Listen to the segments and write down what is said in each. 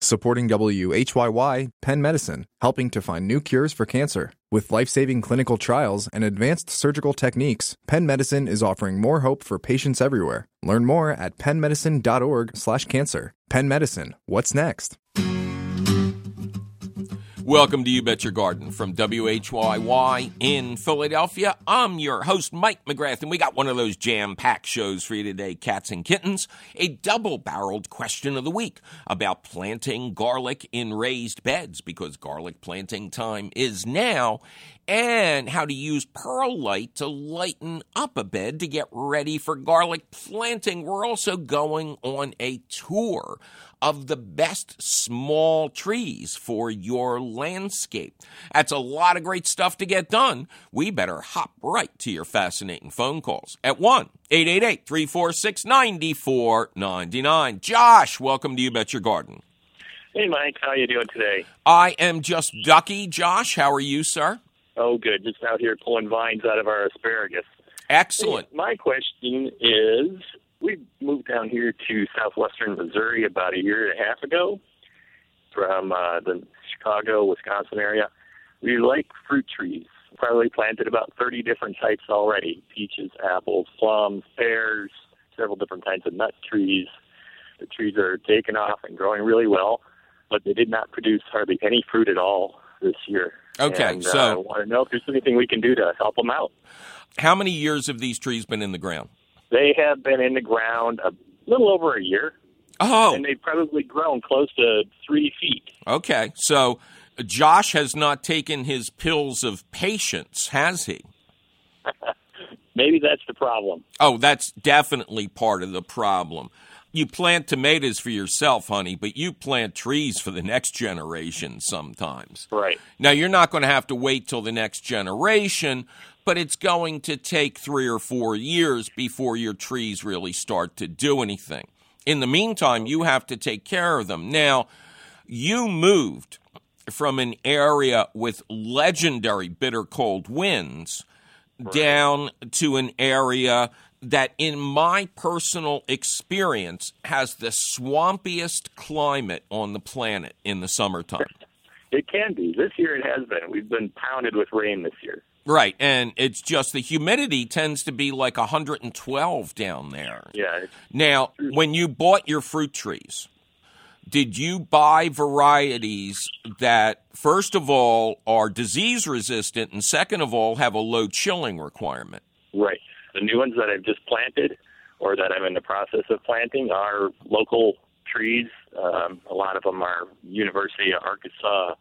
Supporting WHYY, Penn Medicine, helping to find new cures for cancer. With life-saving clinical trials and advanced surgical techniques, Penn Medicine is offering more hope for patients everywhere. Learn more at pennmedicine.org/cancer. Penn Medicine, what's next? Welcome to You Bet Your Garden from WHYY in Philadelphia. I'm your host, Mike McGrath, and we got one of those jam-packed shows for you today, Cats and Kittens, a double-barreled question of the week about planting garlic in raised beds, because garlic planting time is now, and how to use perlite to lighten up a bed to get ready for garlic planting. We're also going on a tour of the best small trees for your landscape. That's a lot of great stuff to get done. We better hop right to your fascinating phone calls at 1-888-346-9499. Josh, welcome to You Bet Your Garden. Hey, Mike. How are you doing today? I am just ducky, Josh. How are you, sir? Oh, good. Just out here pulling vines out of our asparagus. Excellent. Hey, my question is, we moved down here to southwestern Missouri about a year and a half ago from the Chicago, Wisconsin area. We like fruit trees. Probably planted about 30 different types already: peaches, apples, plums, pears, several different kinds of nut trees. The trees are taking off and growing really well, but they did not produce hardly any fruit at all this year. Okay, and, so I want to know if there's anything we can do to help them out. How many years have these trees been in the ground? They have been in the ground a little over a year. Oh. And they've probably grown close to 3 feet. Okay, so Josh has not taken his pills of patience, has he? Maybe that's the problem. Oh, that's definitely part of the problem. You plant tomatoes for yourself, honey, but you plant trees for the next generation sometimes. Right. Now, you're not going to have to wait till the next generation, but it's going to take 3 or 4 years before your trees really start to do anything. In the meantime, you have to take care of them. Now, you moved from an area with legendary bitter cold winds down to an area that, in my personal experience, has the swampiest climate on the planet in the summertime. It can be. This year it has been. We've been pounded with rain this year. Right, and it's just the humidity tends to be like 112 down there. Yeah. Now, when you bought your fruit trees, did you buy varieties that, first of all, are disease resistant, and second of all, have a low chilling requirement? Right. The new ones that I've just planted or that I'm in the process of planting are local trees. A lot of them are University of Arkansas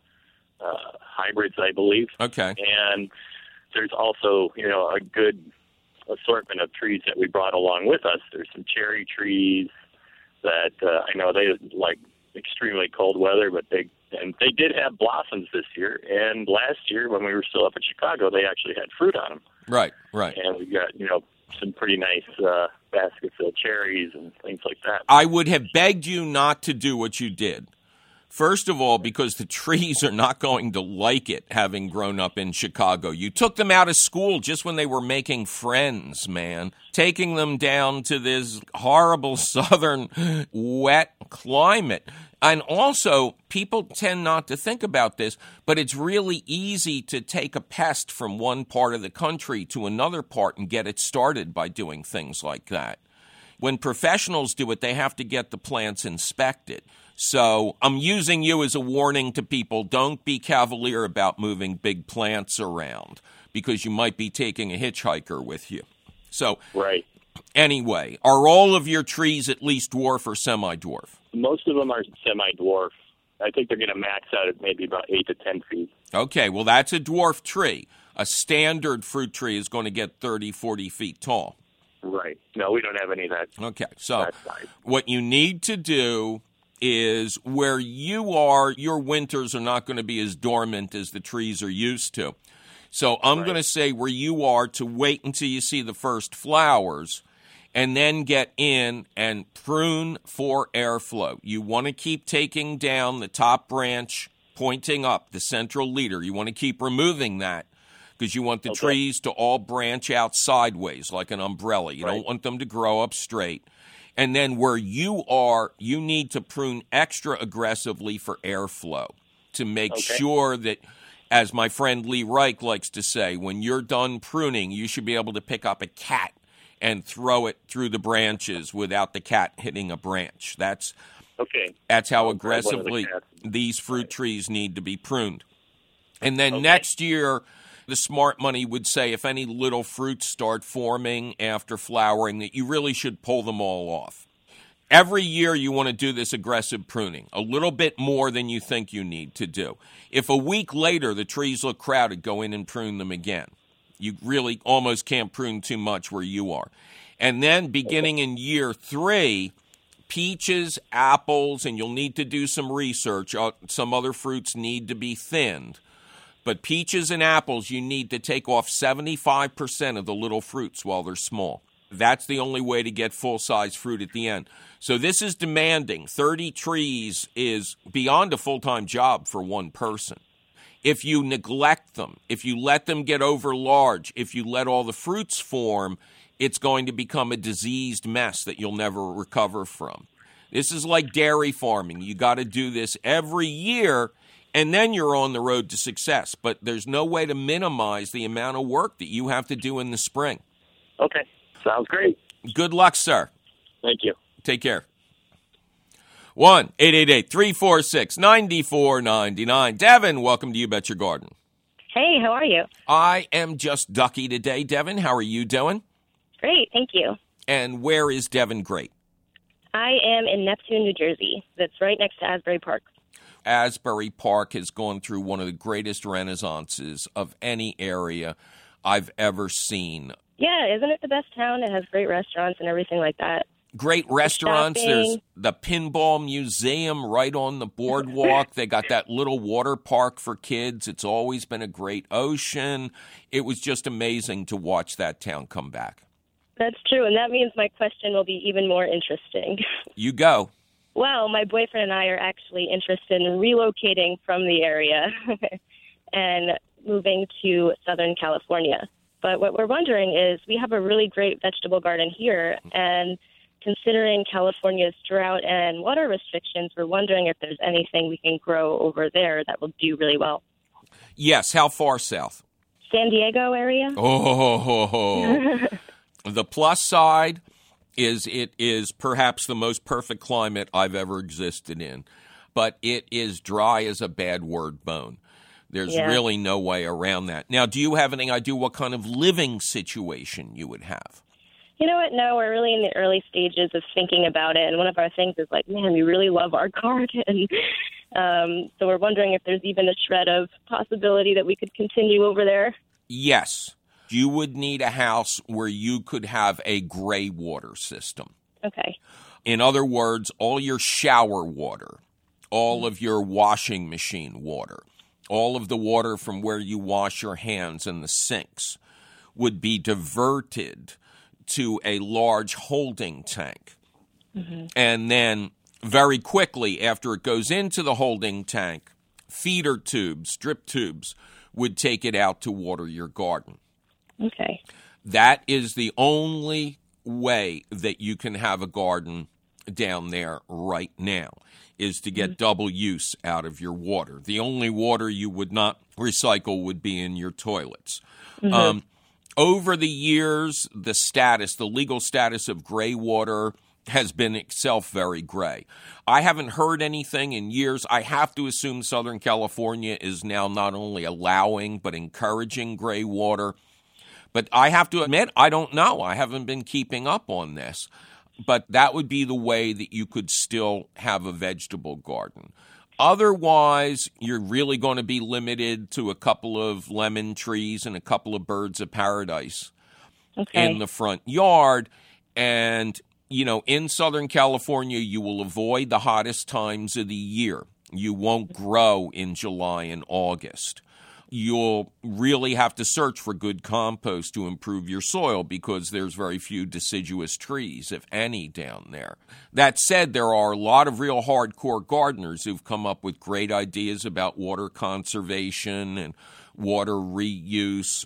hybrids, I believe. Okay. And there's also, a good assortment of trees that we brought along with us. There's some cherry trees that I know they like extremely cold weather, but they did have blossoms this year. And last year, when we were still up in Chicago, they actually had fruit on them. Right, right. And we got, some pretty nice baskets of cherries and things like that. I would have begged you not to do what you did. First of all, because the trees are not going to like it, having grown up in Chicago. You took them out of school just when they were making friends, man. Taking them down to this horrible southern wet climate. And also, people tend not to think about this, but it's really easy to take a pest from one part of the country to another part and get it started by doing things like that. When professionals do it, they have to get the plants inspected. So I'm using you as a warning to people. Don't be cavalier about moving big plants around because you might be taking a hitchhiker with you. So right. Anyway, are all of your trees at least dwarf or semi-dwarf? Most of them are semi-dwarf. I think they're going to max out at maybe about 8 to 10 feet. Okay, well, that's a dwarf tree. A standard fruit tree is going to get 30, 40 feet tall. Right. No, we don't have any of that. Okay, so what you need to do is where you are, your winters are not going to be as dormant as the trees are used to. So I'm going to say where you are to wait until you see the first flowers and then get in and prune for airflow. You want to keep taking down the top branch, pointing up, the central leader. You want to keep removing that because you want the trees to all branch out sideways like an umbrella. You don't want them to grow up straight. And then where you are, you need to prune extra aggressively for airflow to make sure that, as my friend Lee Reich likes to say, when you're done pruning, you should be able to pick up a cat and throw it through the branches without the cat hitting a branch. That's how aggressively these fruit trees need to be pruned. And then next year, the smart money would say if any little fruits start forming after flowering, that you really should pull them all off. Every year you want to do this aggressive pruning, a little bit more than you think you need to do. If a week later the trees look crowded, go in and prune them again. You really almost can't prune too much where you are. And then beginning in year 3, peaches, apples, and you'll need to do some research. Some other fruits need to be thinned. But peaches and apples, you need to take off 75% of the little fruits while they're small. That's the only way to get full-size fruit at the end. So this is demanding. 30 trees is beyond a full-time job for one person. If you neglect them, if you let them get over large, if you let all the fruits form, it's going to become a diseased mess that you'll never recover from. This is like dairy farming. You got to do this every year, and then you're on the road to success. But there's no way to minimize the amount of work that you have to do in the spring. Okay. Sounds great. Good luck, sir. Thank you. Take care. 1-888-346-9499. Devin, welcome to You Bet Your Garden. Hey, how are you? I am just ducky today. Devin, how are you doing? Great, thank you. And where is Devin great? I am in Neptune, New Jersey. That's right next to Asbury Park. Asbury Park has gone through one of the greatest renaissances of any area I've ever seen. Yeah, isn't it the best town? It has great restaurants and everything like that. Great restaurants. There's the Pinball Museum right on the boardwalk. They got that little water park for kids. It's always been a great ocean. It was just amazing to watch that town come back. That's true, and that means my question will be even more interesting. You go. Well, my boyfriend and I are actually interested in relocating from the area and moving to Southern California. But what we're wondering is we have a really great vegetable garden here, and considering California's drought and water restrictions, we're wondering if there's anything we can grow over there that will do really well. Yes. How far south? San Diego area. The plus side is it is perhaps the most perfect climate I've ever existed in, but it is dry as a bad word bone. There's really no way around that. Now, do you have any idea what kind of living situation you would have? You know what? No, we're really in the early stages of thinking about it. And one of our things is like, man, we really love our garden. So we're wondering if there's even a shred of possibility that we could continue over there. Yes. You would need a house where you could have a gray water system. Okay. In other words, all your shower water, all of your washing machine water, all of the water from where you wash your hands in the sinks would be diverted to a large holding tank. Mm-hmm. And then very quickly after it goes into the holding tank, feeder tubes, drip tubes, would take it out to water your garden. Okay. That is the only way that you can have a garden down there right now, is to get double use out of your water. The only water you would not recycle would be in your toilets. Mm-hmm. Over the years, the legal status of gray water has been itself very gray. I haven't heard anything in years. I have to assume Southern California is now not only allowing but encouraging gray water. But I have to admit, I don't know. I haven't been keeping up on this. But that would be the way that you could still have a vegetable garden. Otherwise, you're really going to be limited to a couple of lemon trees and a couple of birds of paradise in the front yard. And, you know, in Southern California, you will avoid the hottest times of the year. You won't grow in July and August. You'll really have to search for good compost to improve your soil because there's very few deciduous trees, if any, down there. That said, there are a lot of real hardcore gardeners who've come up with great ideas about water conservation and water reuse.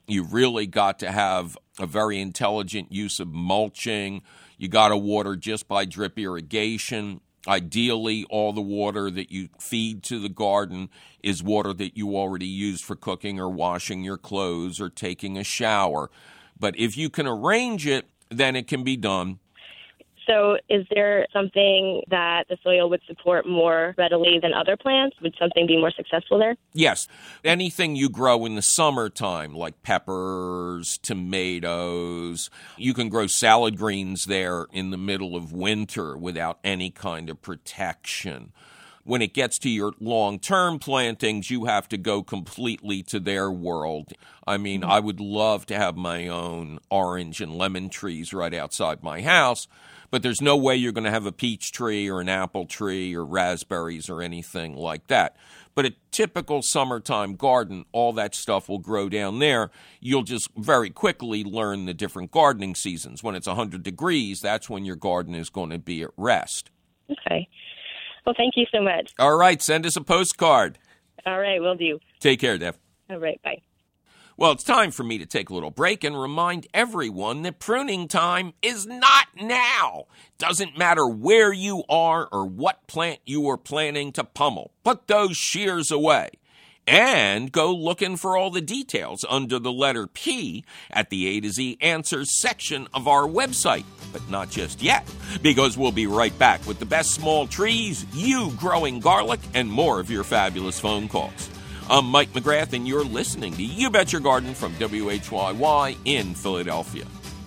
You've really got to have a very intelligent use of mulching. You got to water just by drip irrigation. Ideally, all the water that you feed to the garden is water that you already used for cooking or washing your clothes or taking a shower. But if you can arrange it, then it can be done. So is there something that the soil would support more readily than other plants? Would something be more successful there? Yes. Anything you grow in the summertime, like peppers, tomatoes, you can grow salad greens there in the middle of winter without any kind of protection. When it gets to your long-term plantings, you have to go completely to their world. I mean, I would love to have my own orange and lemon trees right outside my house, but there's no way you're going to have a peach tree or an apple tree or raspberries or anything like that. But a typical summertime garden, all that stuff will grow down there. You'll just very quickly learn the different gardening seasons. When it's 100 degrees, that's when your garden is going to be at rest. Okay. Well, thank you so much. All right, send us a postcard. All right, will do. Take care, Deb. All right, bye. Well, it's time for me to take a little break and remind everyone that pruning time is not now. Doesn't matter where you are or what plant you are planning to pummel. Put those shears away. And go looking for all the details under the letter P at the A to Z Answers section of our website. But not just yet, because we'll be right back with the best small trees, you growing garlic, and more of your fabulous phone calls. I'm Mike McGrath, and you're listening to You Bet Your Garden from WHYY in Philadelphia.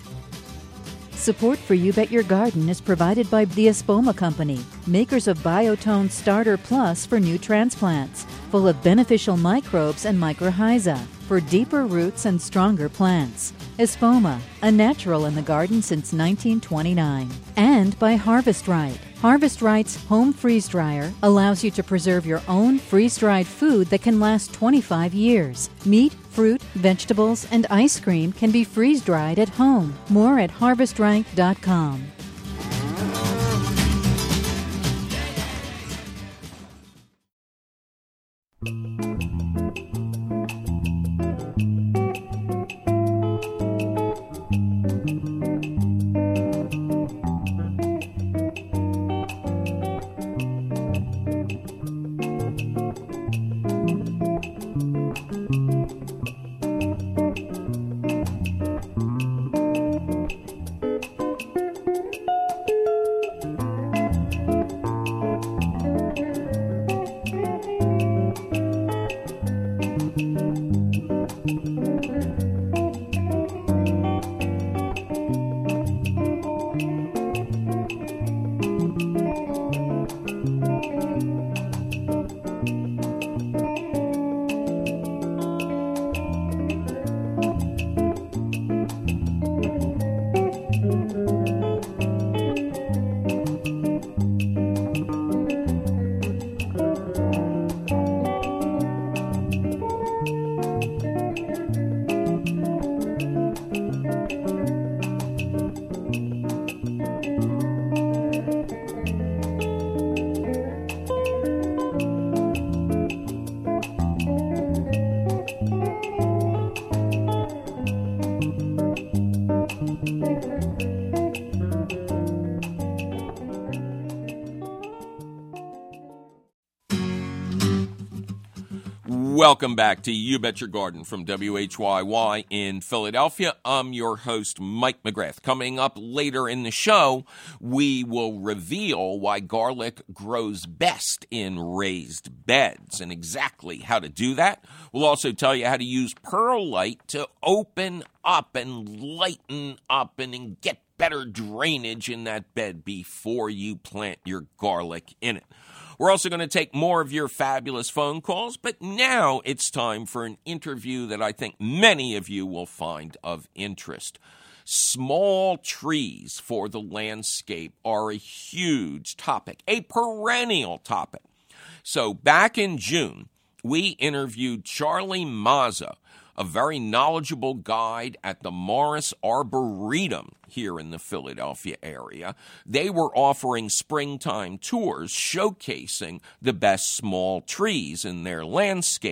Support for You Bet Your Garden is provided by the Espoma Company, makers of Biotone Starter Plus for new transplants, full of beneficial microbes and mycorrhiza for deeper roots and stronger plants. Espoma, a natural in the garden since 1929. And by Harvest Right. Harvest Right's home freeze dryer allows you to preserve your own freeze-dried food that can last 25 years. Meat, fruit, vegetables, and ice cream can be freeze-dried at home. More at harvestright.com. Welcome back to You Bet Your Garden from WHYY in Philadelphia. I'm your host, Mike McGrath. Coming up later in the show, we will reveal why garlic grows best in raised beds and exactly how to do that. We'll also tell you how to use perlite to open up and lighten up and get better drainage in that bed before you plant your garlic in it. We're also going to take more of your fabulous phone calls, but now it's time for an interview that I think many of you will find of interest. Small trees for the landscape are a huge topic, a perennial topic. So back in June, we interviewed Charlie Mazza, a very knowledgeable guide at the Morris Arboretum here in the Philadelphia area. They were offering springtime tours showcasing the best small trees in their landscape.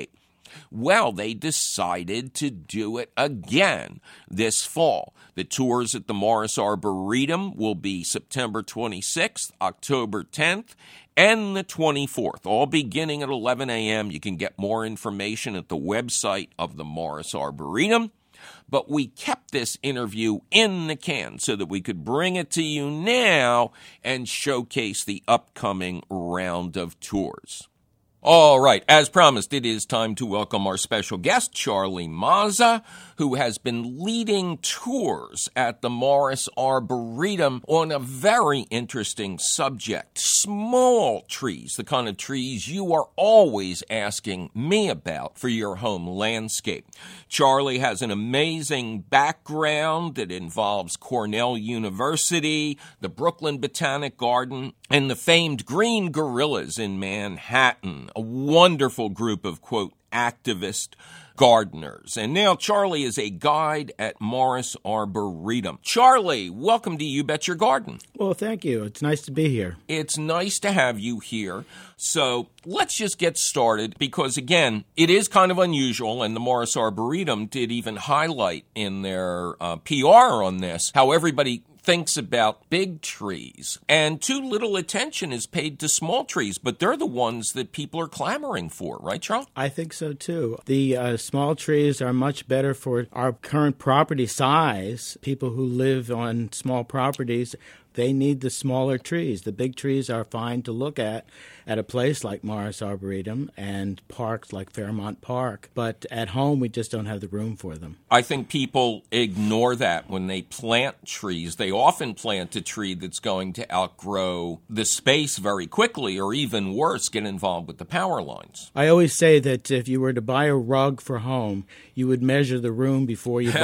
Well, they decided to do it again this fall. The tours at the Morris Arboretum will be September 26th, October 10th, and the 24th, all beginning at 11 a.m. You can get more information at the website of the Morris Arboretum. But we kept this interview in the can so that we could bring it to you now and showcase the upcoming round of tours. All right, as promised, it is time to welcome our special guest, Charlie Mazza, who has been leading tours at the Morris Arboretum on a very interesting subject, small trees, the kind of trees you are always asking me about for your home landscape. Charlie has an amazing background that involves Cornell University, the Brooklyn Botanic Garden, and the famed Green Gorillas in Manhattan, a wonderful group of, quote, activist gardeners. And now Charlie is a guide at Morris Arboretum. Charlie, welcome to You Bet Your Garden. Well, thank you. It's nice to be here. It's nice to have you here. So let's just get started because, again, it is kind of unusual, and the Morris Arboretum did even highlight in their PR on this how everybody thinks about big trees, and too little attention is paid to small trees, but they're the ones that people are clamoring for, right, Charles? I think so, too. The small trees are much better for our current property size. People who live on small properties, they need the smaller trees. The big trees are fine to look at a place like Morris Arboretum and parks like Fairmount Park. But at home, we just don't have the room for them. I think people ignore that when they plant trees. They often plant a tree that's going to outgrow the space very quickly, or even worse, get involved with the power lines. I always say that if you were to buy a rug for home, you would measure the room before you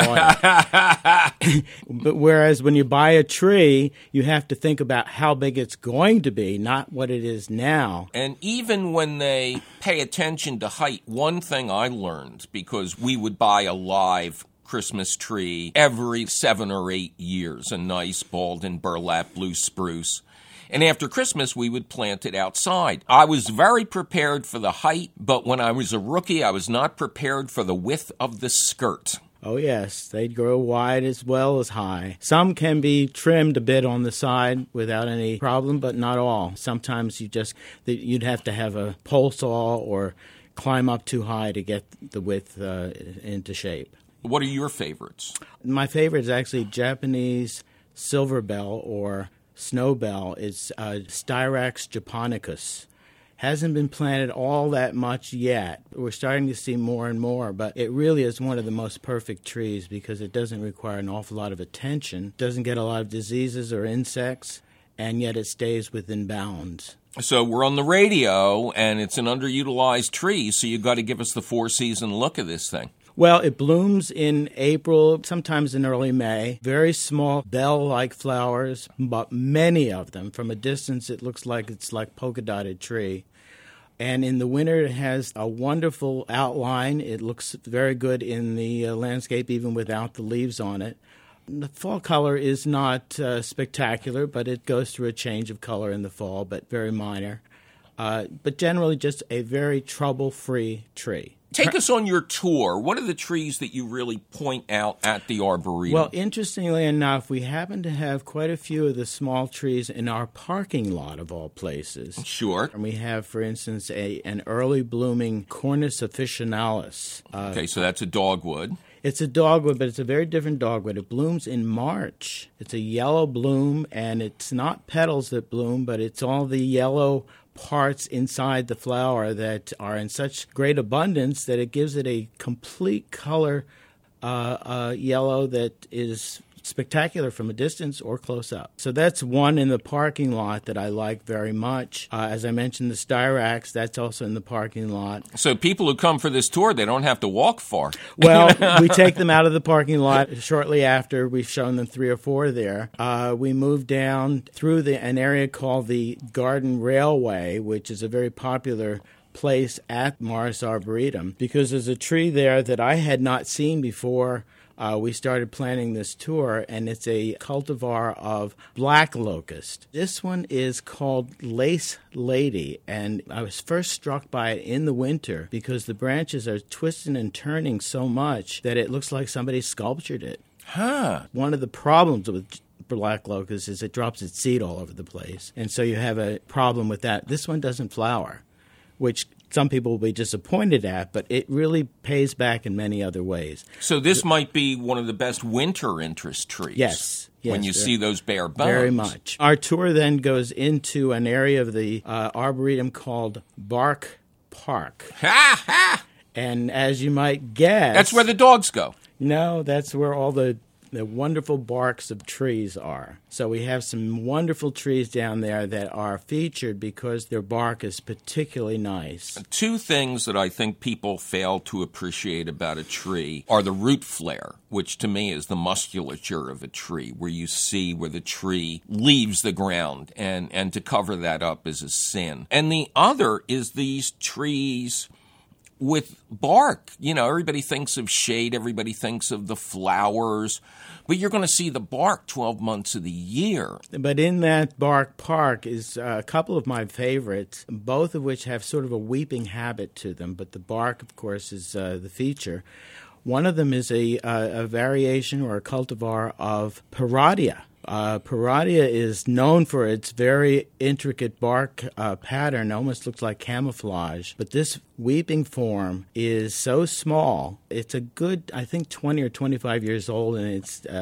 bought it. But whereas when you buy a tree, you have to think about how big it's going to be, not what it is now. And even when they pay attention to height, one thing I learned, because we would buy a live Christmas tree every 7 or 8 years, a nice bald and burlap blue spruce. And after Christmas, we would plant it outside. I was very prepared for the height, but when I was a rookie, I was not prepared for the width of the skirt. Oh, yes. They grow wide as well as high. Some can be trimmed a bit on the side without any problem, but not all. Sometimes you'd have to have a pole saw or climb up too high to get the width into shape. What are your favorites? My favorite is actually Japanese silver bell or snow bell. It's Styrax japonicus. Hasn't been planted all that much yet. We're starting to see more and more, but it really is one of the most perfect trees because it doesn't require an awful lot of attention, doesn't get a lot of diseases or insects, and yet it stays within bounds. So we're on the radio, and it's an underutilized tree, so you've got to give us the four-season look of this thing. Well, it blooms in April, sometimes in early May. Very small bell-like flowers, but many of them. From a distance, it looks like it's like polka-dotted tree. And in the winter, it has a wonderful outline. It looks very good in the landscape, even without the leaves on it. The fall color is not spectacular, but it goes through a change of color in the fall, but very minor. But generally just a very trouble-free tree. Take us on your tour. What are the trees that you really point out at the Arboretum? Well, interestingly enough, we happen to have quite a few of the small trees in our parking lot, of all places. Sure. And we have, for instance, an early blooming Cornus officinalis. Okay, so that's a dogwood. It's a dogwood, but it's a very different dogwood. It blooms in March. It's a yellow bloom, and it's not petals that bloom, but it's all the yellow parts inside the flower that are in such great abundance that it gives it a complete color yellow that is spectacular from a distance or close up. So that's one in the parking lot that I like very much. As I mentioned, the Styrax, that's also in the parking lot. So people who come for this tour, they don't have to walk far. Well, we take them out of the parking lot shortly after we've shown them 3 or 4 there. We move down through an area called the Garden Railway, which is a very popular place at Morris Arboretum because there's a tree there that I had not seen before we started planning this tour, and it's a cultivar of black locust. This one is called Lace Lady, and I was first struck by it in the winter because the branches are twisting and turning so much that it looks like somebody sculptured it. Huh. One of the problems with black locust is it drops its seed all over the place, and so you have a problem with that. This one doesn't flower, which some people will be disappointed at, but it really pays back in many other ways. So this might be one of the best winter interest trees. Yes. When you see those bare bones. Very much. Our tour then goes into an area of the Arboretum called Bark Park. Ha ha! And as you might guess... That's where the dogs go. No, that's where all the wonderful barks of trees are. So we have some wonderful trees down there that are featured because their bark is particularly nice. Two things that I think people fail to appreciate about a tree are the root flare, which to me is the musculature of a tree, where you see where the tree leaves the ground, and to cover that up is a sin. And the other is these trees with bark. You know, everybody thinks of shade, everybody thinks of the flowers, but you're going to see the bark 12 months of the year. But in that Bark Park is a couple of my favorites, both of which have sort of a weeping habit to them, but the bark, of course, is the feature. One of them is a variation or a cultivar of Paradia. Paradia is known for its very intricate bark pattern, almost looks like camouflage. But this weeping form is so small. It's a good, I think, 20 or 25 years old, and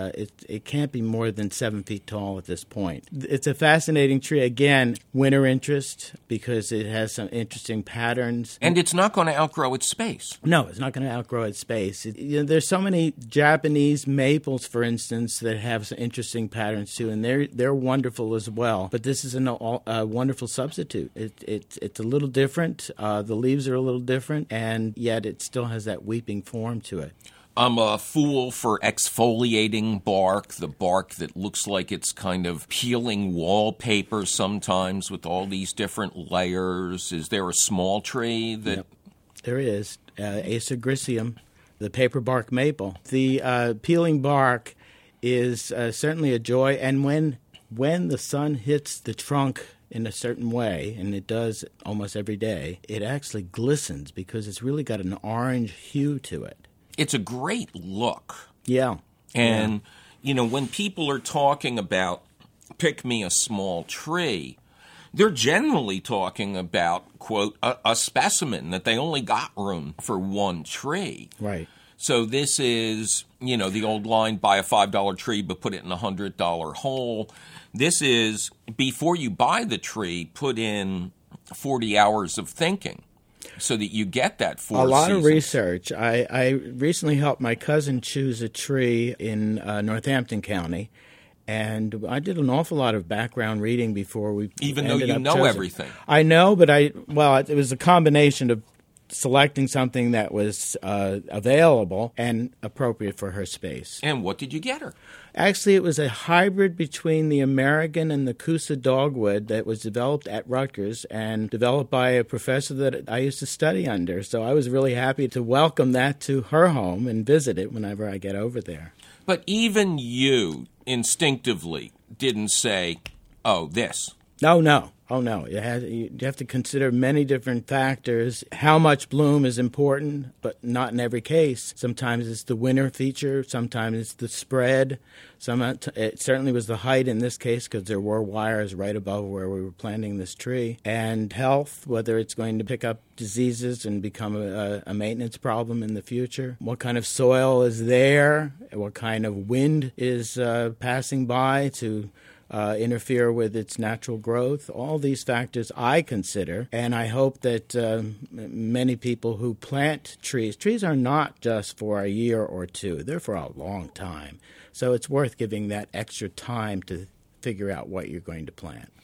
it can't be more than 7 feet tall at this point. It's a fascinating tree. Again, winter interest because it has some interesting patterns. And it's not going to outgrow its space. No, it's not going to outgrow its space. There's so many Japanese maples, for instance, that have some interesting patterns too, and they're wonderful as well. But this is a wonderful substitute. It's a little different. The leaves are a little different, and yet it still has that weeping form to it. I'm a fool for exfoliating bark, the bark that looks like it's kind of peeling wallpaper sometimes with all these different layers. Is there a small tree that... Yep. There is. Acer griseum, the paper bark maple. The peeling bark is certainly a joy, and when the sun hits the trunk in a certain way, and it does almost every day, it actually glistens because it's really got an orange hue to it. It's a great look. Yeah. And, when people are talking about pick me a small tree, they're generally talking about, quote, a specimen, that they only got room for one tree. Right. So this is, the old line, buy a $5 tree but put it in a $100 hole. This is, before you buy the tree, put in 40 hours of thinking so that you get that 4 seasons. A lot of research. I recently helped my cousin choose a tree in Northampton County, and I did an awful lot of background reading before we Even though you know everything. I know, but it was a combination of selecting something that was available and appropriate for her space. And what did you get her? Actually, it was a hybrid between the American and the Coosa dogwood that was developed at Rutgers and developed by a professor that I used to study under. So I was really happy to welcome that to her home and visit it whenever I get over there. But even you instinctively didn't say, oh, this. No. Oh, no. You have to consider many different factors. How much bloom is important, but not in every case. Sometimes it's the winter feature. Sometimes it's the spread. It certainly was the height in this case because there were wires right above where we were planting this tree. And health, whether it's going to pick up diseases and become a maintenance problem in the future. What kind of soil is there? What kind of wind is passing by to interfere with its natural growth. All these factors I consider, and I hope that many people who plant trees are not just for a year or two, they're for a long time. So it's worth giving that extra time to figure out what you're going to plant.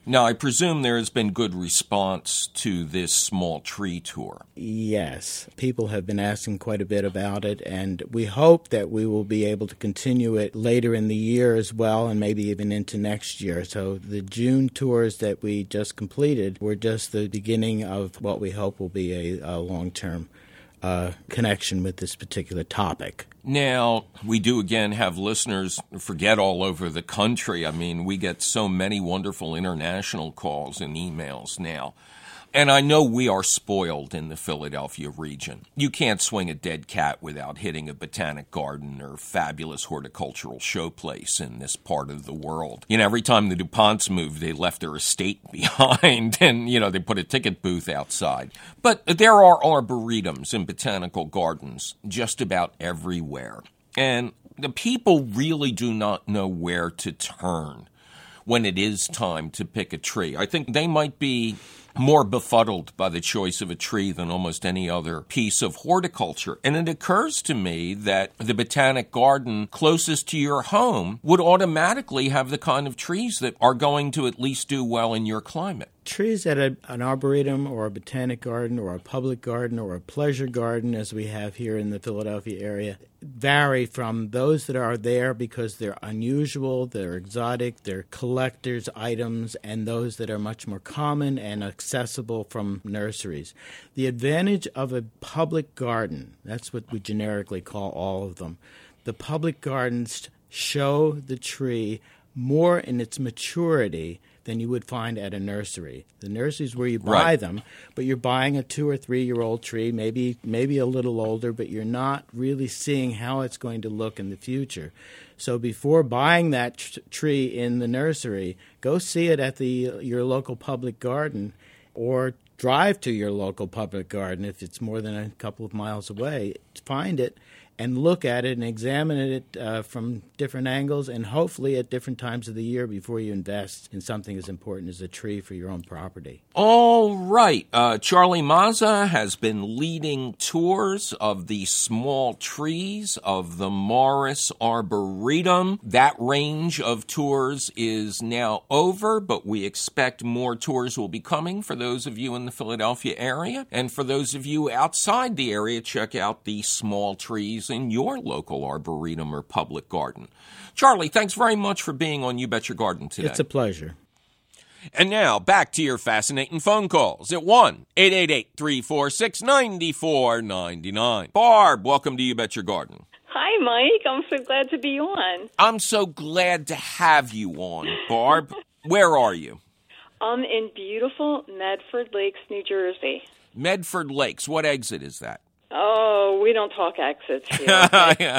Now, I presume there has been good response to this small tree tour. Yes, people have been asking quite a bit about it, and we hope that we will be able to continue it later in the year as well, and maybe even into next year. So the June tours that we just completed were just the beginning of what we hope will be a long-term connection with this particular topic. Now, we do again have listeners forget all over the country. I mean, we get so many wonderful international calls and emails now. And I know we are spoiled in the Philadelphia region. You can't swing a dead cat without hitting a botanic garden or fabulous horticultural showplace in this part of the world. You know, every time the DuPonts moved, they left their estate behind and, they put a ticket booth outside. But there are arboretums and botanical gardens just about everywhere. And the people really do not know where to turn when it is time to pick a tree. I think they might be more befuddled by the choice of a tree than almost any other piece of horticulture. And it occurs to me that the botanic garden closest to your home would automatically have the kind of trees that are going to at least do well in your climate. Trees at an arboretum or a botanic garden or a public garden or a pleasure garden, as we have here in the Philadelphia area, vary from those that are there because they're unusual, they're exotic, they're collector's items, and those that are much more common and accessible from nurseries. The advantage of a public garden, that's what we generically call all of them, the public gardens show the tree more in its maturity than you would find at a nursery. The nursery is where you buy them, but you're buying a 2 or 3 year old tree, maybe a little older, but you're not really seeing how it's going to look in the future. So before buying that tree in the nursery, go see it at your local public garden, or drive to your local public garden if it's more than a couple of miles away. Find it and look at it and examine it from different angles and hopefully at different times of the year before you invest in something as important as a tree for your own property. All right. Charlie Mazza has been leading tours of the small trees of the Morris Arboretum. That range of tours is now over, but we expect more tours will be coming for those of you in the Philadelphia area. And for those of you outside the area, check out the small trees in your local arboretum or public garden. Charlie, thanks very much for being on You Bet Your Garden today. It's a pleasure. And now, back to your fascinating phone calls at 1-888-346-9499. Barb, welcome to You Bet Your Garden. Hi, Mike. I'm so glad to be on. I'm so glad to have you on, Barb. Where are you? I'm in beautiful Medford Lakes, New Jersey. Medford Lakes. What exit is that? Oh, we don't talk exits here.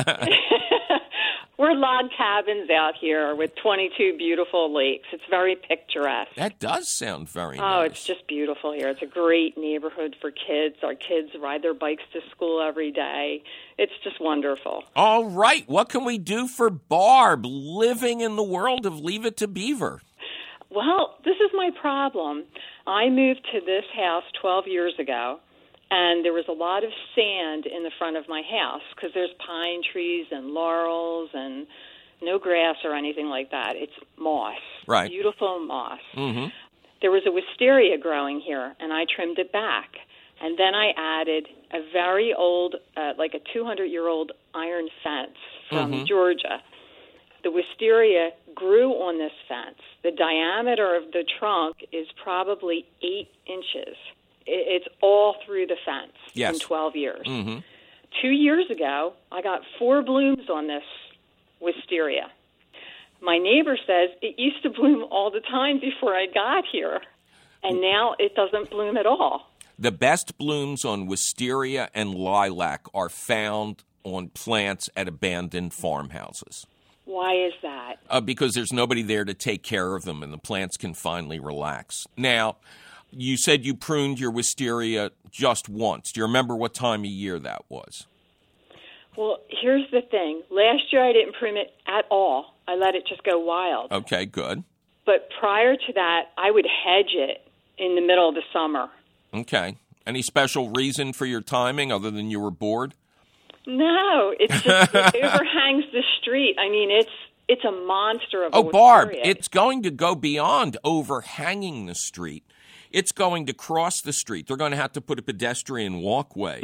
We're log cabins out here with 22 beautiful lakes. It's very picturesque. That does sound very nice. Oh, it's just beautiful here. It's a great neighborhood for kids. Our kids ride their bikes to school every day. It's just wonderful. All right. What can we do for Barb living in the world of Leave It to Beaver? Well, this is my problem. I moved to this house 12 years ago. And there was a lot of sand in the front of my house because there's pine trees and laurels and no grass or anything like that. It's moss, right? Beautiful moss. Mm-hmm. There was a wisteria growing here, and I trimmed it back. And then I added a very old, like a 200-year-old iron fence from Georgia. The wisteria grew on this fence. The diameter of the trunk is probably 8 inches. It's all through the fence in 12 years. Mm-hmm. 2 years ago, I got 4 blooms on this wisteria. My neighbor says it used to bloom all the time before I got here, and now it doesn't bloom at all. The best blooms on wisteria and lilac are found on plants at abandoned farmhouses. Why is that? Because there's nobody there to take care of them, and the plants can finally relax. Now, you said you pruned your wisteria just once. Do you remember what time of year that was? Well, here's the thing. Last year I didn't prune it at all. I let it just go wild. Okay, good. But prior to that, I would hedge it in the middle of the summer. Okay. Any special reason for your timing other than you were bored? No, it's just it overhangs the street. I mean, It's a monster of a wisteria. Barb, it's going to go beyond overhanging the street. It's going to cross the street. They're going to have to put a pedestrian walkway.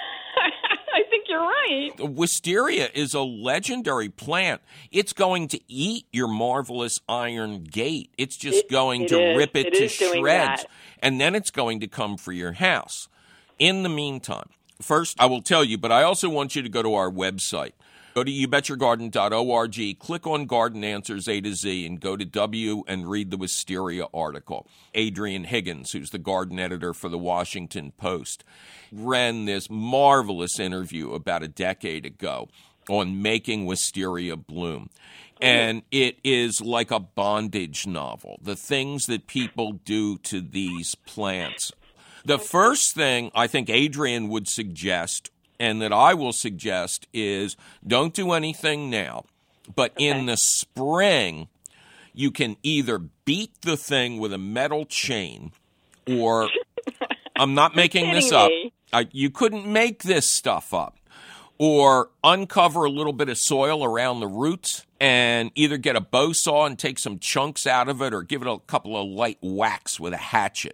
I think you're right. Wisteria is a legendary plant. It's going to eat your marvelous iron gate. It's just going to rip it to shreds. And then it's going to come for your house. In the meantime, first, I will tell you, but I also want you to go to our website. Go to youbetyourgarden.org, click on Garden Answers A to Z, and go to W and read the wisteria article. Adrian Higgins, who's the garden editor for the Washington Post, ran this marvelous interview about a decade ago on making wisteria bloom. And it is like a bondage novel, the things that people do to these plants. The first thing I think Adrian would suggest, and that I will suggest, is don't do anything now. But in the spring, you can either beat the thing with a metal chain, or I'm not making this up. You couldn't make this stuff up. Or uncover a little bit of soil around the roots and either get a bow saw and take some chunks out of it, or give it a couple of light whacks with a hatchet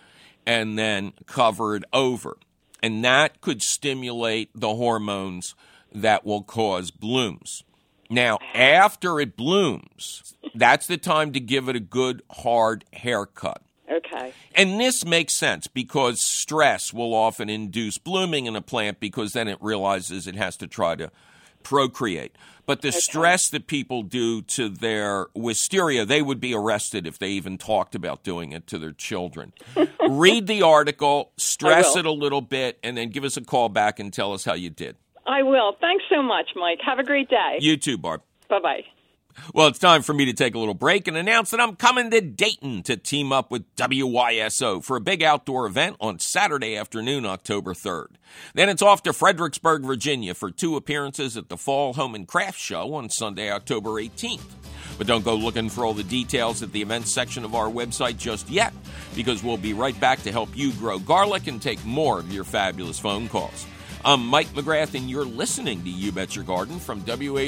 and then cover it over. And that could stimulate the hormones that will cause blooms. Now, after it blooms, that's the time to give it a good, hard haircut. Okay. And this makes sense because stress will often induce blooming in a plant because then it realizes it has to try to procreate. But the stress that people do to their wisteria, they would be arrested if they even talked about doing it to their children. Read the article, stress it a little bit, and then give us a call back and tell us how you did. I will. Thanks so much, Mike. Have a great day. You too, Barb. Bye-bye. Well, it's time for me to take a little break and announce that I'm coming to Dayton to team up with WYSO for a big outdoor event on Saturday afternoon, October 3rd. Then it's off to Fredericksburg, Virginia for 2 appearances at the Fall Home and Craft Show on Sunday, October 18th. But don't go looking for all the details at the events section of our website just yet, because we'll be right back to help you grow garlic and take more of your fabulous phone calls. I'm Mike McGrath, and you're listening to You Bet Your Garden from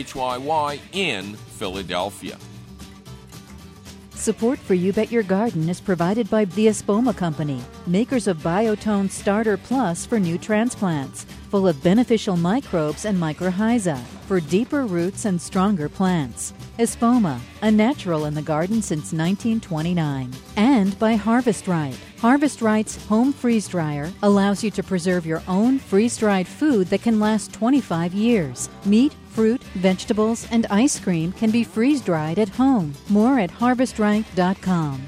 WHYY in Philadelphia. Support for You Bet Your Garden is provided by the Espoma Company, makers of Biotone Starter Plus for new transplants, full of beneficial microbes and mycorrhiza for deeper roots and stronger plants. Espoma, a natural in the garden since 1929. And by Harvest Right. Harvest Right's home freeze dryer allows you to preserve your own freeze-dried food that can last 25 years. Meat, fruit, vegetables, and ice cream can be freeze-dried at home. More at harvestright.com.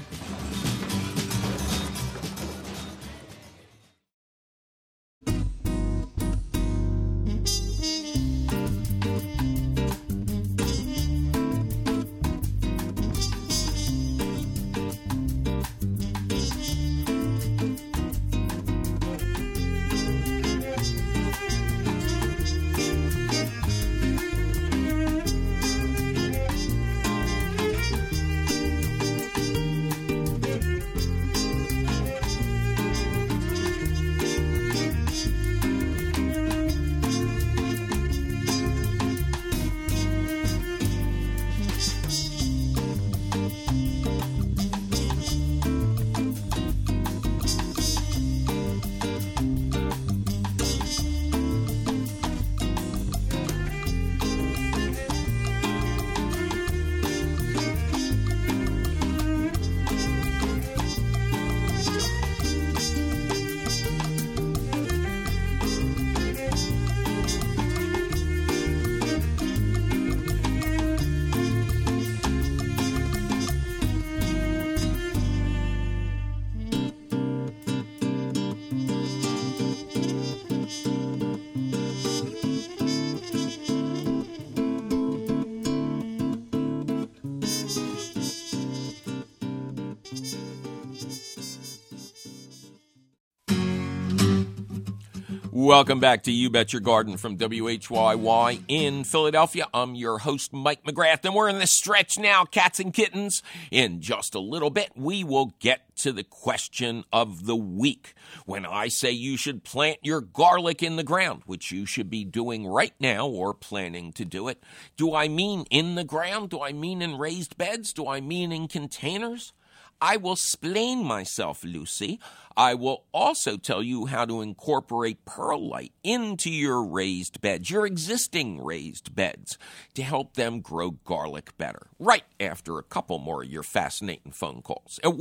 Welcome back to You Bet Your Garden from WHYY in Philadelphia. I'm your host, Mike McGrath, and we're in the stretch now, cats and kittens. In just a little bit, we will get to the question of the week. When I say you should plant your garlic in the ground, which you should be doing right now or planning to do it, do I mean in the ground? Do I mean in raised beds? Do I mean in containers? I will explain myself, Lucy. I will also tell you how to incorporate perlite into your raised beds, your existing raised beds, to help them grow garlic better. Right after a couple more of your fascinating phone calls at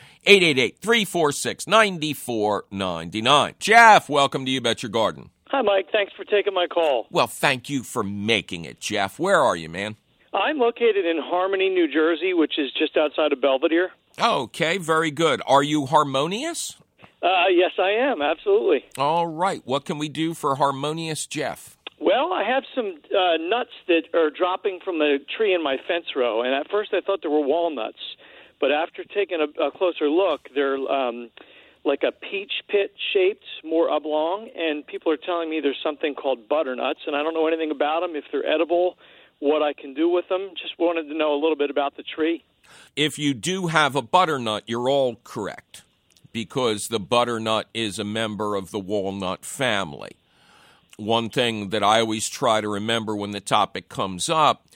1-888-346-9499. Jeff, welcome to You Bet Your Garden. Hi, Mike. Thanks for taking my call. Well, thank you for making it, Jeff. Where are you, man? I'm located in Harmony, New Jersey, which is just outside of Belvedere. Okay, very good. Are you harmonious? Yes, I am. Absolutely. All right. What can we do for harmonious Jeff? Well, I have some nuts that are dropping from the tree in my fence row, and at first I thought they were walnuts, but after taking a closer look, they're like a peach pit shaped, more oblong, and people are telling me there's something called butternuts, and I don't know anything about them, if they're edible, what I can do with them. Just wanted to know a little bit about the tree. If you do have a butternut, you're all correct, because the butternut is a member of the walnut family. One thing that I always try to remember when the topic comes up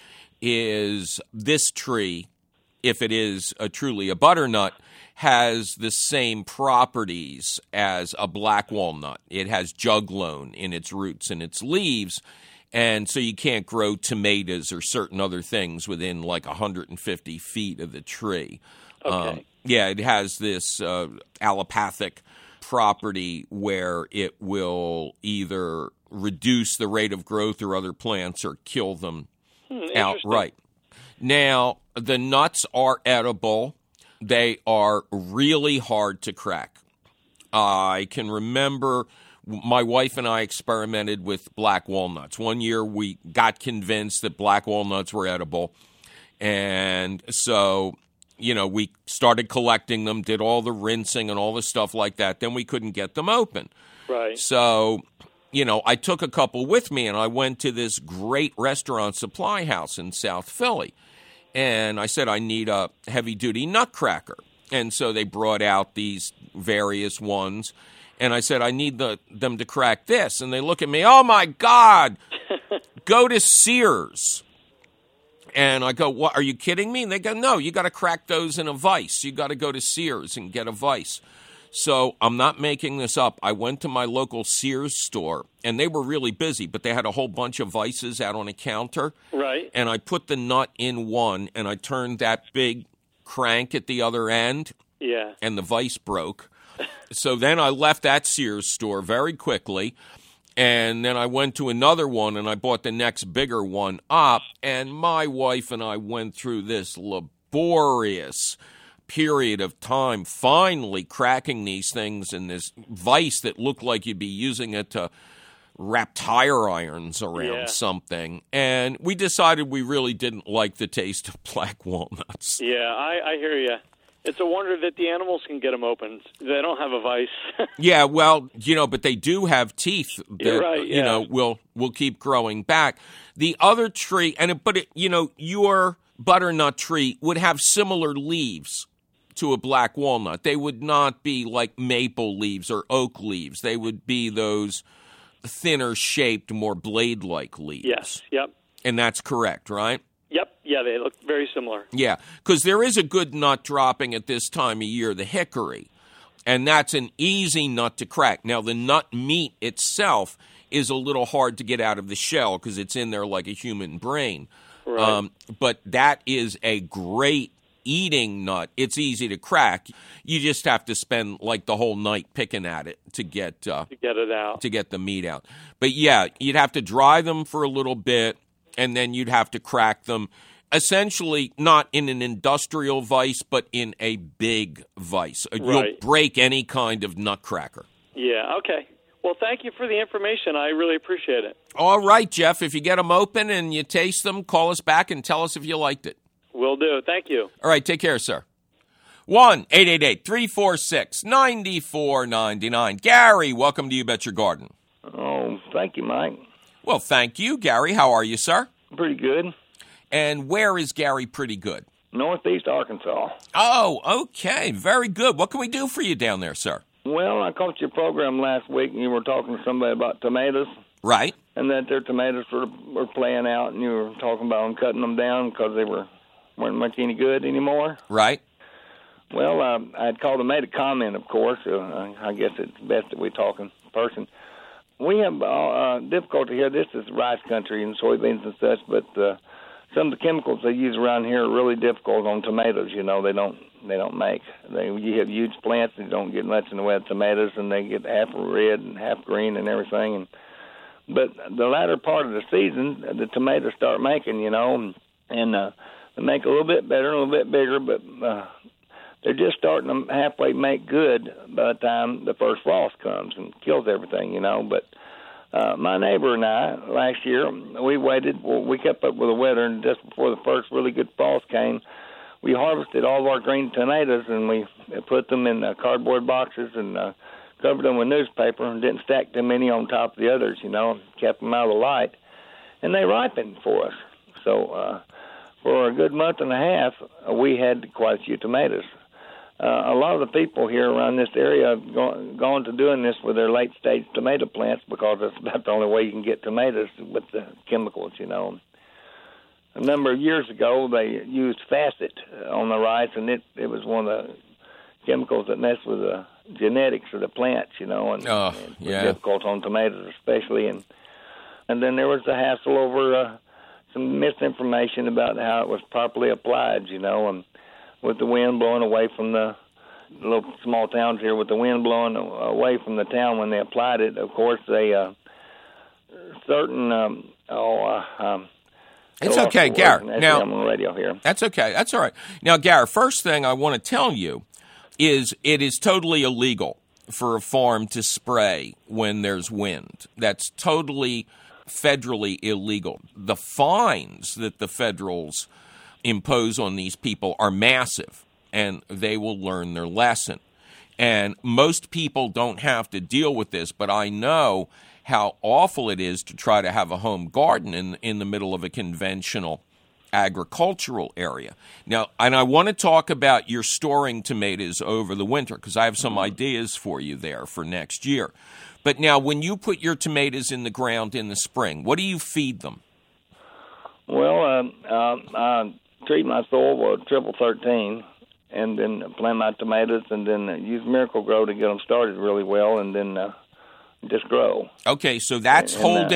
is this tree, if it is truly a butternut, has the same properties as a black walnut. It has juglone in its roots and its leaves, and so you can't grow tomatoes or certain other things within like 150 feet of the tree. Okay. It has this allopathic property where it will either reduce the rate of growth or other plants or kill them outright. Now, the nuts are edible. They are really hard to crack. I can remember my wife and I experimented with black walnuts. One year we got convinced that black walnuts were edible. And so, we started collecting them, did all the rinsing and all the stuff like that. Then we couldn't get them open. Right. So, I took a couple with me and I went to this great restaurant supply house in South Philly. And I said, I need a heavy-duty nutcracker. And so they brought out these various ones. And I said, I need them to crack this. And they look at me, oh, my God, go to Sears. And I go, what, are you kidding me? And they go, no, you got to crack those in a vise. You got to go to Sears and get a vise. So I'm not making this up. I went to my local Sears store, and they were really busy, but they had a whole bunch of vices out on a counter. Right. And I put the nut in one, and I turned that big crank at the other end. Yeah. And the vise broke. So then I left that Sears store very quickly, and then I went to another one, and I bought the next bigger one up, and my wife and I went through this laborious period of time finally cracking these things in this vise that looked like you'd be using it to wrap tire irons around something. And we decided we really didn't like the taste of black walnuts. Yeah, I hear you. It's a wonder that the animals can get them open. They don't have a vise. Yeah, well, but they do have teeth that, You're right, yeah. will keep growing back. The other tree, your butternut tree would have similar leaves to a black walnut. They would not be like maple leaves or oak leaves. They would be those thinner shaped, more blade-like leaves. Yes, yep. And that's correct, right? Yep, yeah, they look very similar. Yeah, because there is a good nut dropping at this time of year, the hickory, and that's an easy nut to crack. Now, the nut meat itself is a little hard to get out of the shell because it's in there like a human brain. Right. But that is a great eating nut. It's easy to crack. You just have to spend like the whole night picking at it to get it out, to get the meat out. But yeah, you'd have to dry them for a little bit, and then you'd have to crack them, essentially not in an industrial vise, but in a big vise. Right. You'll break any kind of nutcracker. Yeah, okay. Well, thank you for the information. I really appreciate it. All right, Jeff, if you get them open and you taste them, call us back and tell us if you liked it. Will do. Thank you. All right, take care, sir. 1-888-346-9499. Gary, welcome to You Bet Your Garden. thank you, Mike. Well, thank you, Gary. How are you, sir? Pretty good. And where is Gary pretty good? Northeast Arkansas. Oh, okay. Very good. What can we do for you down there, sir? Well, I caught your program last week, and you were talking to somebody about tomatoes. Right. And that their tomatoes were playing out, and you were talking about them cutting them down because they weren't much any good anymore. Right. Well, I had called and made a comment, of course. I guess it's best that we talk in person. We have difficulty here. This is rice country and soybeans and such, but some of the chemicals they use around here are really difficult on tomatoes. You know, they don't make. You have huge plants that don't get much in the way of tomatoes, and they get half red and half green and everything. But the latter part of the season, the tomatoes start making, you know, and they make a little bit better, a little bit bigger, but they're just starting to halfway make good by the time the first frost comes and kills everything, you know. But my neighbor and I, last year, we kept up with the weather, and just before the first really good frost came, we harvested all of our green tomatoes, and we put them in cardboard boxes and covered them with newspaper and didn't stack them any on top of the others, you know, kept them out of the light. And they ripened for us. So for a good month and a half, we had quite a few tomatoes. A lot of the people here around this area have gone to doing this with their late-stage tomato plants because it's about the only way you can get tomatoes with the chemicals, you know. A number of years ago, they used Facet on the rice, and it was one of the chemicals that messed with the genetics of the plants, you know, and was difficult on tomatoes especially. And then there was the hassle over some misinformation about how it was properly applied, you know, and with the wind blowing away from the little small towns here, with the wind blowing away from the town when they applied it, of course, they it's okay, Gary. Now, I'm on the radio here. That's okay. That's all right. Now, Gary, first thing I want to tell you is it is totally illegal for a farm to spray when there's wind. That's totally federally illegal. The fines that the federals impose on these people are massive, and they will learn their lesson. And most people don't have to deal with this, but I know how awful it is to try to have a home garden in the middle of a conventional agricultural area. Now, and I want to talk about your storing tomatoes over the winter because I have some ideas for you there for next year. But now, when you put your tomatoes in the ground in the spring, what do you feed them? Well, I treat my soil with Triple 13, and then plant my tomatoes, and then use Miracle-Gro to get them started really well, and then just grow. Okay, so that's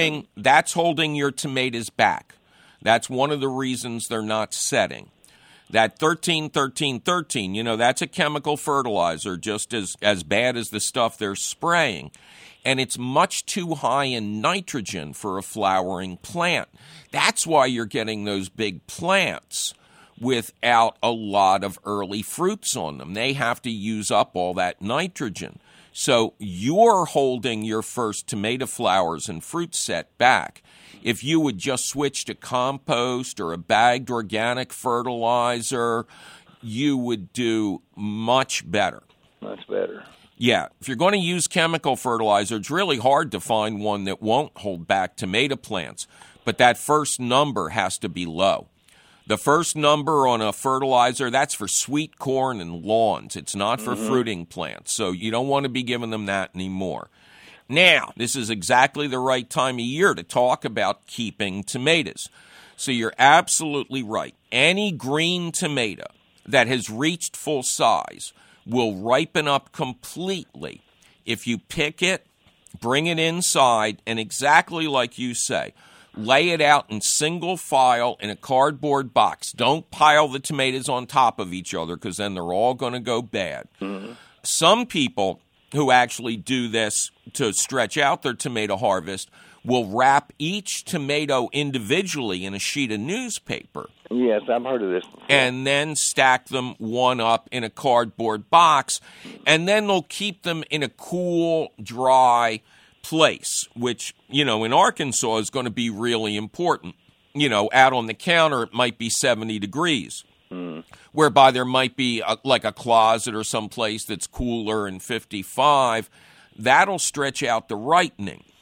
holding your tomatoes back. That's one of the reasons they're not setting. That 13-13-13, you know, that's a chemical fertilizer just as bad as the stuff they're spraying. And it's much too high in nitrogen for a flowering plant. That's why you're getting those big plants without a lot of early fruits on them. They have to use up all that nitrogen. So you're holding your first tomato flowers and fruit set back. If you would just switch to compost or a bagged organic fertilizer, you would do much better. Much better. Yeah. If you're going to use chemical fertilizer, it's really hard to find one that won't hold back tomato plants. But that first number has to be low. The first number on a fertilizer, that's for sweet corn and lawns. It's not for fruiting plants. So you don't want to be giving them that anymore. Now, this is exactly the right time of year to talk about keeping tomatoes. So you're absolutely right. Any green tomato that has reached full size will ripen up completely if you pick it, bring it inside, and exactly like you say, lay it out in single file in a cardboard box. Don't pile the tomatoes on top of each other because then they're all going to go bad. Some people who actually do this to stretch out their tomato harvest will wrap each tomato individually in a sheet of newspaper. Yes, I've heard of this before. And then stack them one up in a cardboard box, and then they'll keep them in a cool, dry place, which, you know, in Arkansas is going to be really important. You know, out on the counter, it might be 70 degrees, whereby there might be like a closet or someplace that's cooler and 55. That'll stretch out the ripening.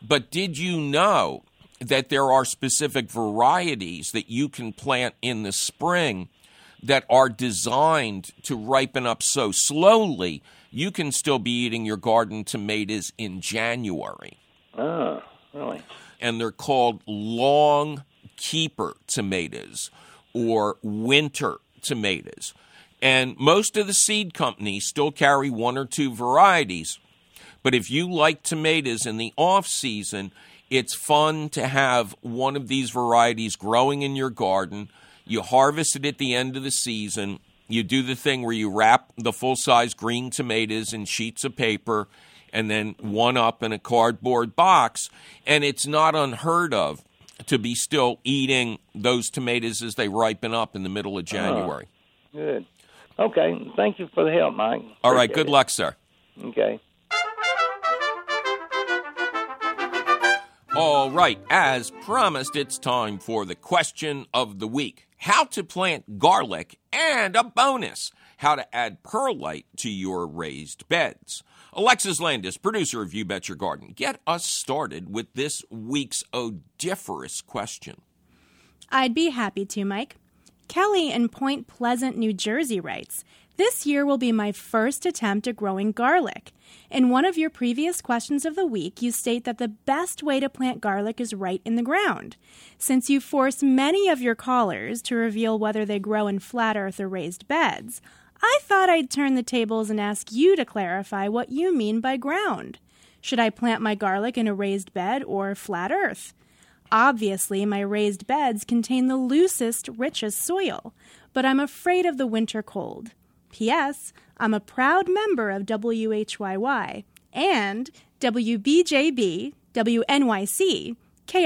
But did you know that there are specific varieties that you can plant in the spring that are designed to ripen up so slowly you can still be eating your garden tomatoes in January? Oh, really? And they're called long keeper tomatoes or winter tomatoes. And most of the seed companies still carry one or two varieties. But if you like tomatoes in the off season, it's fun to have one of these varieties growing in your garden. You harvest it at the end of the season. You do the thing where you wrap the full-size green tomatoes in sheets of paper and then one up in a cardboard box. And it's not unheard of to be still eating those tomatoes as they ripen up in the middle of January. Good. Okay. Thank you for the help, Mike. All right. Good luck, sir. Okay. All right. As promised, it's time for the question of the week. How to plant garlic, and a bonus, how to add perlite to your raised beds. Alexis Landis, producer of You Bet Your Garden, get us started with this week's odoriferous question. I'd be happy to, Mike. Kelly in Point Pleasant, New Jersey writes, "This year will be my first attempt at growing garlic. In one of your previous questions of the week, you state that the best way to plant garlic is right in the ground. Since you force many of your callers to reveal whether they grow in flat earth or raised beds, I thought I'd turn the tables and ask you to clarify what you mean by ground. Should I plant my garlic in a raised bed or flat earth? Obviously, my raised beds contain the loosest, richest soil, but I'm afraid of the winter cold. P.S. I'm a proud member of WHYY and WBJB, WNYC,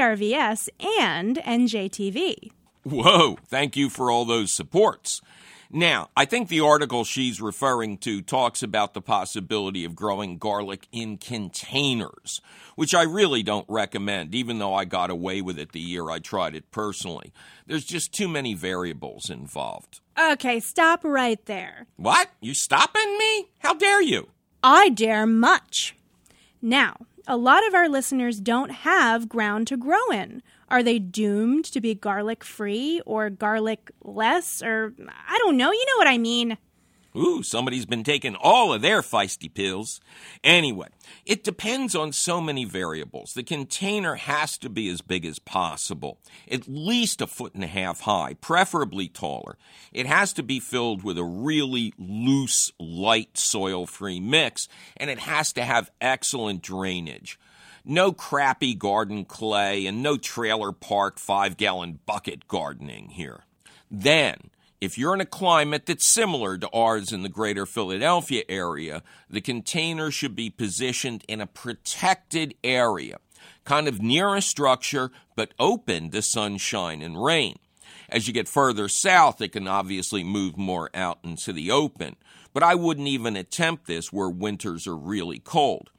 KRVS, and NJTV. Whoa, thank you for all those supports. Now, I think the article she's referring to talks about the possibility of growing garlic in containers, which I really don't recommend, even though I got away with it the year I tried it personally. There's just too many variables involved. Okay, stop right there. What? You stopping me? How dare you? I dare much. Now, a lot of our listeners don't have ground to grow in. Are they doomed to be garlic-free or garlic-less? Or, I don't know, you know what I mean. Ooh, somebody's been taking all of their feisty pills. Anyway, it depends on so many variables. The container has to be as big as possible, at least 1.5 feet high, preferably taller. It has to be filled with a really loose, light, soil-free mix, and it has to have excellent drainage. No crappy garden clay and no trailer park 5-gallon bucket gardening here. Then, if you're in a climate that's similar to ours in the greater Philadelphia area, the container should be positioned in a protected area, kind of near a structure, but open to sunshine and rain. As you get further south, it can obviously move more out into the open, but I wouldn't even attempt this where winters are really cold.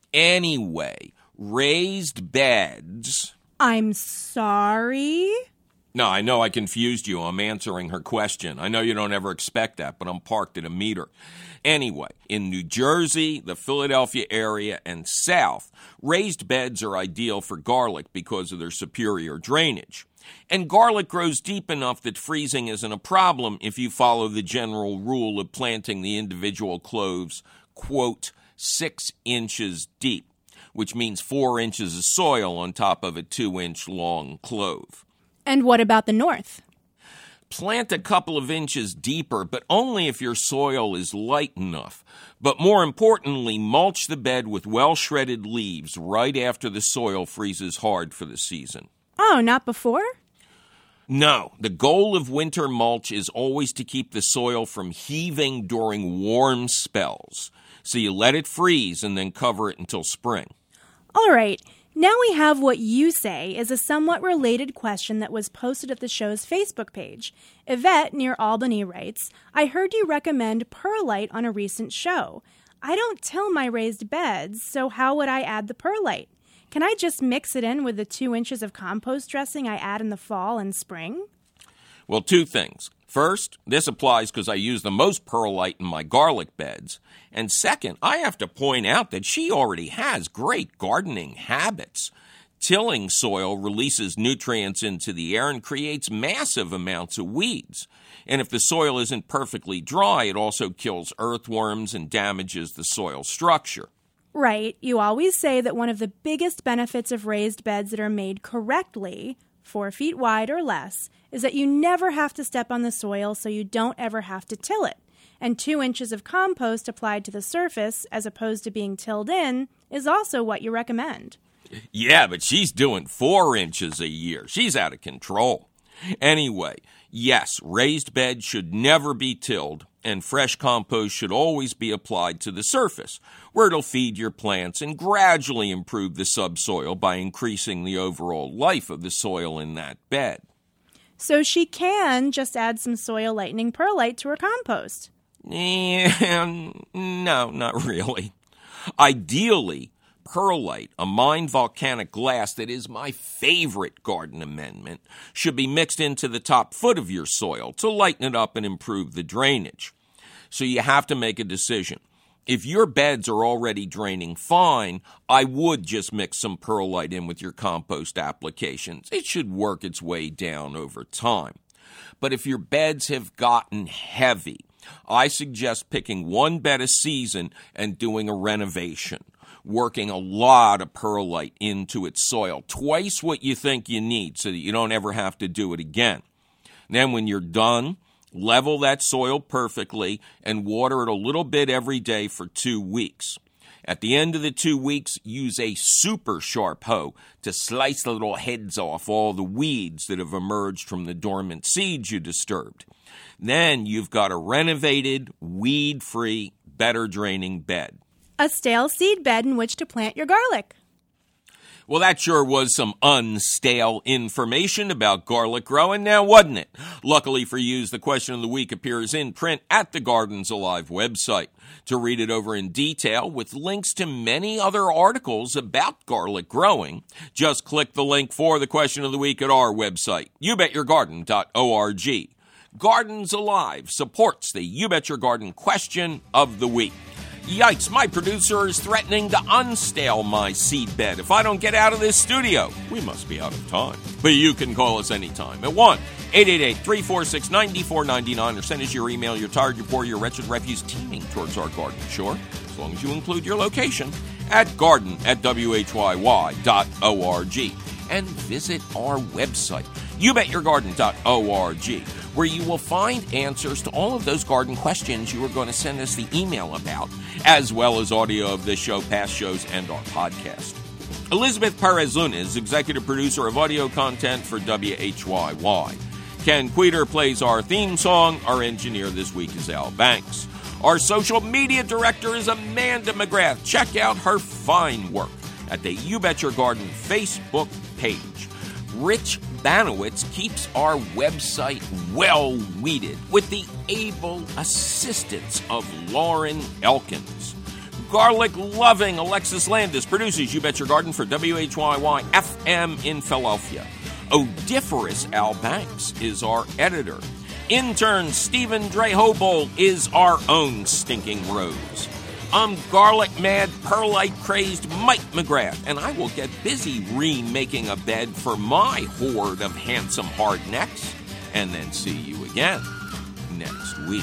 Anyway, raised beds... I'm sorry? No, I know I confused you. I'm answering her question. I know you don't ever expect that, but I'm parked at a meter. Anyway, in New Jersey, the Philadelphia area, and south, raised beds are ideal for garlic because of their superior drainage. And garlic grows deep enough that freezing isn't a problem if you follow the general rule of planting the individual cloves, quote, 6 inches deep, which means 4 inches of soil on top of a 2-inch long clove. And what about the north? Plant a couple of inches deeper, but only if your soil is light enough. But more importantly, mulch the bed with well-shredded leaves right after the soil freezes hard for the season. Oh, not before? No. The goal of winter mulch is always to keep the soil from heaving during warm spells. So you let it freeze and then cover it until spring. All right. Now we have what you say is a somewhat related question that was posted at the show's Facebook page. Yvette near Albany writes, I heard you recommend perlite on a recent show. I don't till my raised beds, so how would I add the perlite? Can I just mix it in with the 2 inches of compost dressing I add in the fall and spring? Well, two things. First, this applies because I use the most perlite in my garlic beds. And second, I have to point out that she already has great gardening habits. Tilling soil releases nutrients into the air and creates massive amounts of weeds. And if the soil isn't perfectly dry, it also kills earthworms and damages the soil structure. Right. You always say that one of the biggest benefits of raised beds that are made correctly, 4 feet wide or less, is that you never have to step on the soil, so you don't ever have to till it. And 2 inches of compost applied to the surface, as opposed to being tilled in, is also what you recommend. Yeah, but she's doing 4 inches a year. She's out of control. Anyway, yes, raised beds should never be tilled, and fresh compost should always be applied to the surface, where it'll feed your plants and gradually improve the subsoil by increasing the overall life of the soil in that bed. So she can just add some soil lightening perlite to her compost. No, not really. Ideally, perlite, a mined volcanic glass that is my favorite garden amendment, should be mixed into the top foot of your soil to lighten it up and improve the drainage. So you have to make a decision. If your beds are already draining fine, I would just mix some perlite in with your compost applications. It should work its way down over time. But if your beds have gotten heavy, I suggest picking one bed a season and doing a renovation, working a lot of perlite into its soil, twice what you think you need so that you don't ever have to do it again. Then when you're done, level that soil perfectly and water it a little bit every day for 2 weeks. At the end of the 2 weeks, use a super sharp hoe to slice the little heads off all the weeds that have emerged from the dormant seeds you disturbed. Then you've got a renovated, weed-free, better draining bed. A stale seed bed in which to plant your garlic. Well, that sure was some unstale information about garlic growing now, wasn't it? Luckily for you, the question of the week appears in print at the Gardens Alive website. To read it over in detail with links to many other articles about garlic growing, just click the link for the question of the week at our website, youbetyourgarden.org. Gardens Alive supports the You Bet Your Garden question of the week. Yikes, my producer is threatening to unstale my seed bed if I don't get out of this studio. We must be out of time. But you can call us anytime at 1-888-346-9499 or send us your email, your tired, your poor, your wretched refuse teeming towards our garden shore, as long as you include your location, at garden@whyy.org. And visit our website, youbetyourgarden.org, where you will find answers to all of those garden questions you were going to send us the email about, as well as audio of this show, past shows, and our podcast. Elizabeth Perez-Luna is executive producer of audio content for WHYY. Ken Queter plays our theme song. Our engineer this week is Al Banks. Our social media director is Amanda McGrath. Check out her fine work at the You Bet Your Garden Facebook page. Rich Banowitz keeps our website well weeded with the able assistance of Lauren Elkins. Garlic-loving Alexis Landis produces You Bet Your Garden for WHYY FM in Philadelphia. Odiferous Al Banks is our editor. Intern Stephen Drehobold is our own stinking rose. I'm garlic-mad, perlite-crazed Mike McGrath, and I will get busy remaking a bed for my horde of handsome hardnecks, and then see you again next week.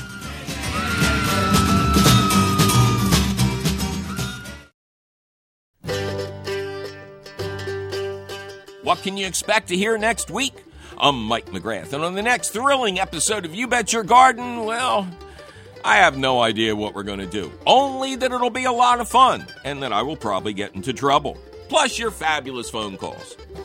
What can you expect to hear next week? I'm Mike McGrath, and on the next thrilling episode of You Bet Your Garden, well, I have no idea what we're going to do. Only that it'll be a lot of fun, and that I will probably get into trouble. Plus your fabulous phone calls.